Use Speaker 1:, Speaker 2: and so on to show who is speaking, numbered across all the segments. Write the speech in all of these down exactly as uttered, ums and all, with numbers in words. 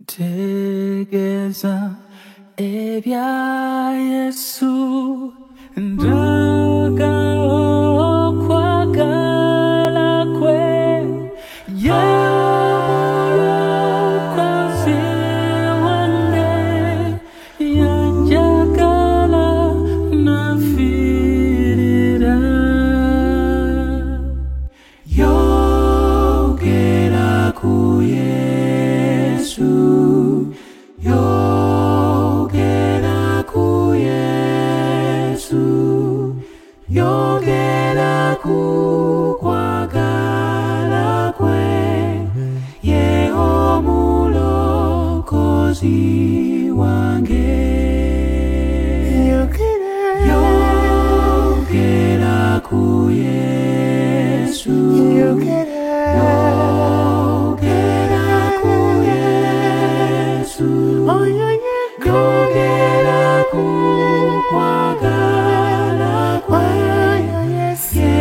Speaker 1: Tegeza ebya Yesu ndaga okwagala kwe yamulokozi wange yanjagala nafirira yogera ku Yesu yogera ku Yesu yogera ku kwagala kwe ye omulokozi wange yogera ku Yesu yogera ku Yesu yogera ku kwagala kwe ye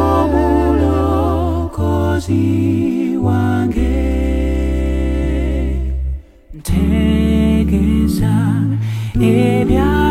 Speaker 1: omulokozi wange ntegeza ebya